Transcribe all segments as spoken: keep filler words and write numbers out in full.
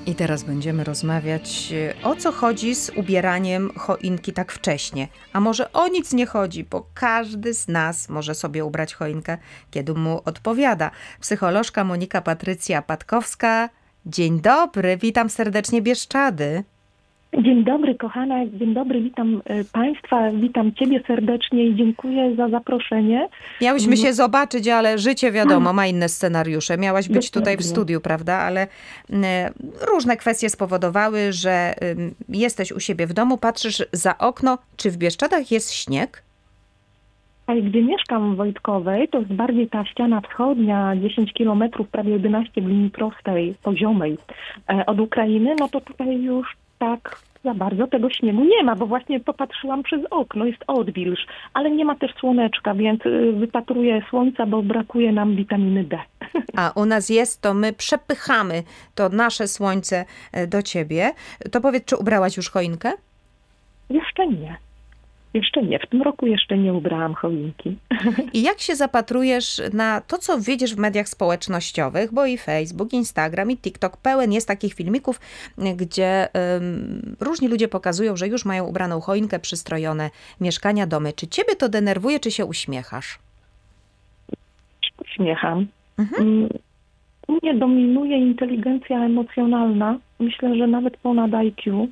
I teraz będziemy rozmawiać, o co chodzi z ubieraniem choinki tak wcześnie. A może o nic nie chodzi, bo każdy z nas może sobie ubrać choinkę, kiedy mu odpowiada. Psycholożka Monika Patrycja Patkowska. Dzień dobry, witam serdecznie Bieszczady. Dzień dobry, kochana. Dzień dobry, witam Państwa, witam Ciebie serdecznie i dziękuję za zaproszenie. Miałyśmy się zobaczyć, ale życie wiadomo, ma inne scenariusze. Miałaś być Dokładnie. tutaj w studiu, prawda? Ale różne kwestie spowodowały, że jesteś u siebie w domu, patrzysz za okno. Czy w Bieszczadach jest śnieg? A gdzie mieszkam w Wojtkowej, to jest bardziej ta ściana wschodnia, dziesięć kilometrów, prawie jedenaście w linii prostej, poziomej od Ukrainy, no to tutaj już tak za bardzo tego śniegu nie ma, bo właśnie popatrzyłam przez okno, jest odwilż, ale nie ma też słoneczka, więc wypatruję słońca, bo brakuje nam witaminy D. A u nas jest, to my przepychamy to nasze słońce do ciebie. To powiedz, czy ubrałaś już choinkę? Jeszcze nie. Jeszcze nie. W tym roku jeszcze nie ubrałam choinki. I jak się zapatrujesz na to, co widzisz w mediach społecznościowych, bo i Facebook, Instagram i TikTok pełen jest takich filmików, gdzie um, różni ludzie pokazują, że już mają ubraną choinkę, przystrojone mieszkania, domy. Czy ciebie to denerwuje, czy się uśmiechasz? Uśmiecham. Mhm. U mnie dominuje inteligencja emocjonalna. Myślę, że nawet ponad I Q.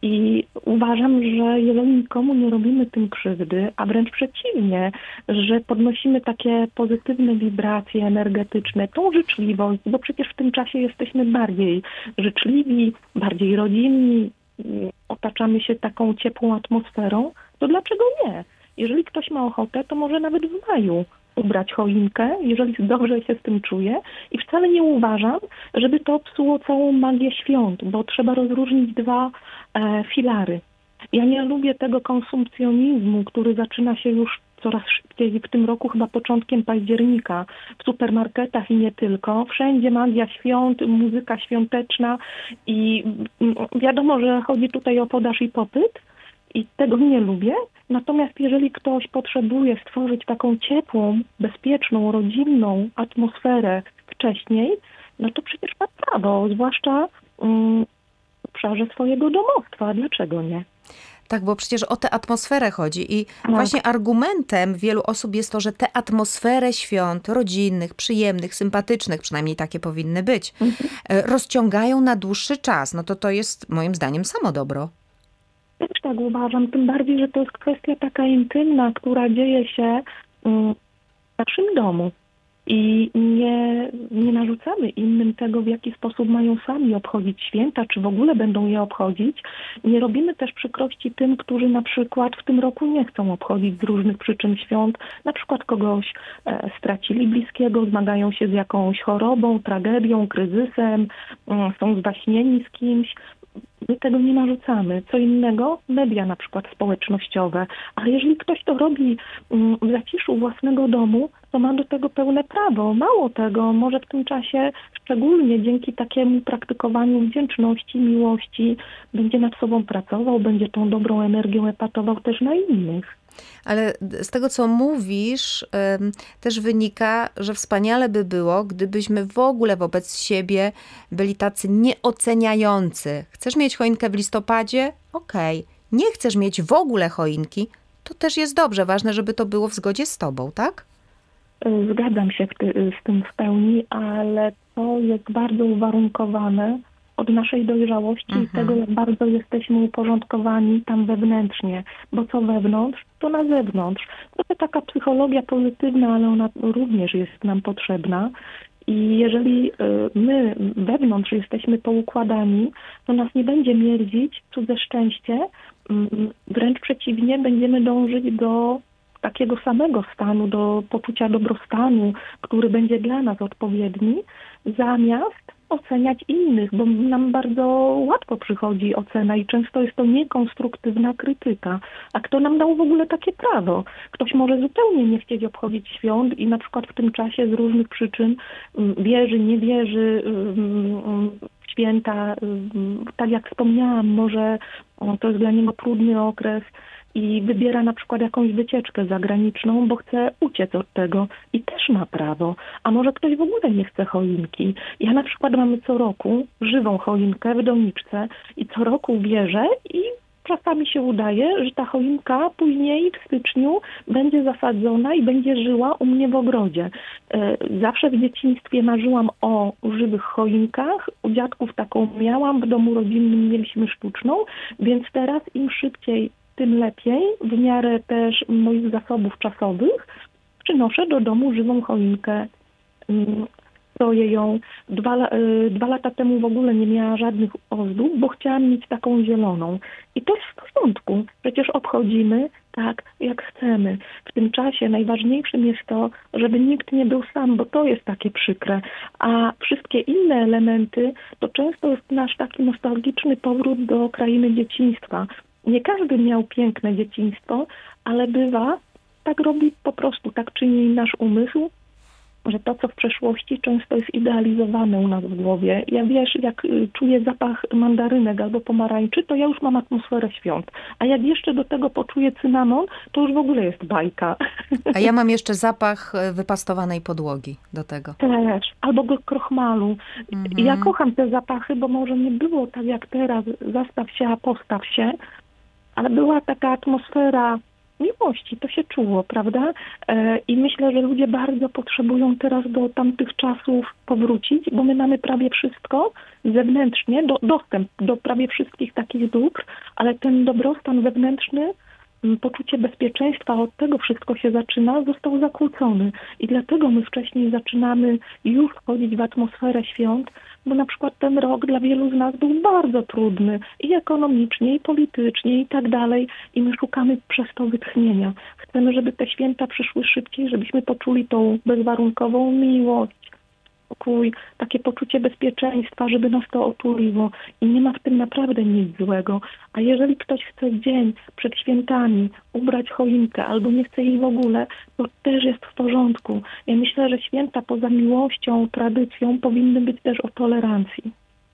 I uważam, że jeżeli nikomu nie robimy tym krzywdy, a wręcz przeciwnie, że podnosimy takie pozytywne wibracje energetyczne, tą życzliwość, bo przecież w tym czasie jesteśmy bardziej życzliwi, bardziej rodzinni, otaczamy się taką ciepłą atmosferą, to dlaczego nie? Jeżeli ktoś ma ochotę, to może nawet w maju ubrać choinkę, jeżeli dobrze się z tym czuje. I wcale nie uważam, żeby to psuło całą magię świąt, bo trzeba rozróżnić dwa e, filary. Ja nie lubię tego konsumpcjonizmu, który zaczyna się już coraz szybciej, w tym roku chyba początkiem października, w supermarketach i nie tylko. Wszędzie magia świąt, muzyka świąteczna i wiadomo, że chodzi tutaj o podaż i popyt. I tego nie lubię. Natomiast jeżeli ktoś potrzebuje stworzyć taką ciepłą, bezpieczną, rodzinną atmosferę wcześniej, no to przecież ma prawo, zwłaszcza um, w obszarze swojego domostwa. Dlaczego nie? Tak, bo przecież o tę atmosferę chodzi i tak. Właśnie argumentem wielu osób jest to, że tę atmosferę świąt rodzinnych, przyjemnych, sympatycznych, przynajmniej takie powinny być, mhm. rozciągają na dłuższy czas. No to to jest moim zdaniem samo dobro. Też tak uważam, tym bardziej, że to jest kwestia taka intymna, która dzieje się w naszym domu i nie, nie narzucamy innym tego, w jaki sposób mają sami obchodzić święta, czy w ogóle będą je obchodzić. Nie robimy też przykrości tym, którzy na przykład w tym roku nie chcą obchodzić z różnych przyczyn świąt, na przykład kogoś e, stracili bliskiego, zmagają się z jakąś chorobą, tragedią, kryzysem, e, są zwaśnieni z kimś. My tego nie narzucamy. Co innego media na przykład społecznościowe. Ale jeżeli ktoś to robi w zaciszu własnego domu, to ma do tego pełne prawo. Mało tego, może w tym czasie, szczególnie dzięki takiemu praktykowaniu wdzięczności, miłości, będzie nad sobą pracował, będzie tą dobrą energią epatował też na innych. Ale z tego, co mówisz, też wynika, że wspaniale by było, gdybyśmy w ogóle wobec siebie byli tacy nieoceniający. Chcesz mieć choinkę w listopadzie? Okej. Nie chcesz mieć w ogóle choinki? To też jest dobrze. Ważne, żeby to było w zgodzie z tobą, tak? Zgadzam się z tym w pełni, ale to jest bardzo uwarunkowane od naszej dojrzałości mhm. i tego, jak bardzo jesteśmy uporządkowani tam wewnętrznie. Bo co wewnątrz, to na zewnątrz. To taka psychologia pozytywna, ale ona również jest nam potrzebna. I jeżeli my wewnątrz jesteśmy poukładani, to nas nie będzie mierdzić cudze szczęście. Wręcz przeciwnie, będziemy dążyć do takiego samego stanu, do poczucia dobrostanu, który będzie dla nas odpowiedni, zamiast oceniać innych, bo nam bardzo łatwo przychodzi ocena i często jest to niekonstruktywna krytyka. A kto nam dał w ogóle takie prawo? Ktoś może zupełnie nie chcieć obchodzić świąt i na przykład w tym czasie z różnych przyczyn wierzy, nie wierzy w święta. Tak jak wspomniałam, może to jest dla niego trudny okres. i wybiera na przykład jakąś wycieczkę zagraniczną, bo chce uciec od tego i też ma prawo. A może ktoś w ogóle nie chce choinki. Ja na przykład mamy co roku żywą choinkę w doniczce i co roku bierze i czasami się udaje, że ta choinka później w styczniu będzie zasadzona i będzie żyła u mnie w ogrodzie. E, Zawsze w dzieciństwie marzyłam o żywych choinkach. U dziadków taką miałam, w domu rodzinnym mieliśmy sztuczną, więc teraz im szybciej, tym lepiej. W miarę też moich zasobów czasowych przynoszę do domu żywą choinkę. Mm, Stoję ją. Dwa, la- y, dwa lata temu w ogóle nie miała żadnych ozdób, bo chciałam mieć taką zieloną. I to jest w porządku. Przecież obchodzimy tak, jak chcemy. W tym czasie najważniejszym jest to, żeby nikt nie był sam, bo to jest takie przykre. A wszystkie inne elementy to często jest nasz taki nostalgiczny powrót do krainy dzieciństwa. Nie każdy miał piękne dzieciństwo, ale bywa, tak robi po prostu, tak czyni nasz umysł, że to, co w przeszłości, często jest idealizowane u nas w głowie. Ja wiesz, jak y, czuję zapach mandarynek albo pomarańczy, to ja już mam atmosferę świąt. A jak jeszcze do tego poczuję cynamon, to już w ogóle jest bajka. A ja mam jeszcze zapach e, wypastowanej podłogi do tego. Też. Albo go krochmalu. Mhm. Ja kocham te zapachy, bo może nie było tak jak teraz, zastaw się, a postaw się, ale była taka atmosfera miłości, to się czuło, prawda? E, I myślę, że ludzie bardzo potrzebują teraz do tamtych czasów powrócić, bo my mamy prawie wszystko zewnętrznie, do, dostęp do prawie wszystkich takich dóbr, ale ten dobrostan wewnętrzny, m, poczucie bezpieczeństwa, od tego wszystko się zaczyna, został zakłócony. I dlatego my wcześniej zaczynamy już wchodzić w atmosferę świąt, bo na przykład ten rok dla wielu z nas był bardzo trudny i ekonomicznie, i politycznie, i tak dalej. I my szukamy przez to wytchnienia. Chcemy, żeby te święta przyszły szybciej, żebyśmy poczuli tą bezwarunkową miłość, spokój, takie poczucie bezpieczeństwa, żeby nas to otuliło. I nie ma w tym naprawdę nic złego. A jeżeli ktoś chce dzień przed świętami ubrać choinkę albo nie chce jej w ogóle, to też jest w porządku. Ja myślę, że święta poza miłością, tradycją powinny być też o tolerancji.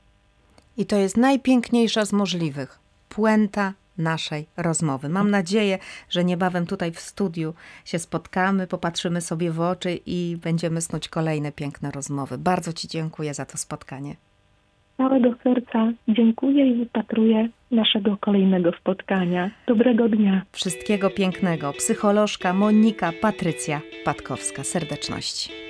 I to jest najpiękniejsza z możliwych. Puenta naszej rozmowy. Mam nadzieję, że niebawem tutaj w studiu się spotkamy, popatrzymy sobie w oczy i będziemy snuć kolejne piękne rozmowy. Bardzo Ci dziękuję za to spotkanie. Z całego serca dziękuję i wypatruję naszego kolejnego spotkania. Dobrego dnia. Wszystkiego pięknego. Psycholożka Monika Patrycja Patkowska. Serdeczności.